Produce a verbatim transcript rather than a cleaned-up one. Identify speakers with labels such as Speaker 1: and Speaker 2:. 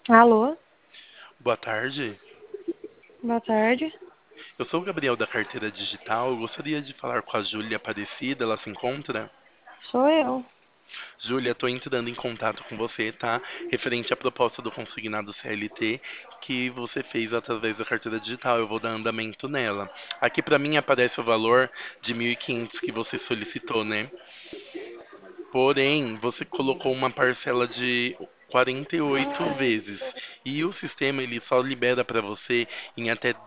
Speaker 1: Alô,
Speaker 2: Boa tarde.
Speaker 1: boa tarde.
Speaker 2: Eu sou o Gabriel da Carteira Digital. Eu gostaria de falar com a Júlia Aparecida. Ela se encontra?
Speaker 1: Sou eu.
Speaker 2: Júlia, estou entrando em contato com você, tá? Referente à proposta do consignado C L T que você fez através da carteira digital. Eu vou dar andamento nela. Aqui para mim aparece o valor de mil e quinhentos que você solicitou, né? Porém, você colocou uma parcela de quarenta e oito vezes. E o sistema ele só libera para você em até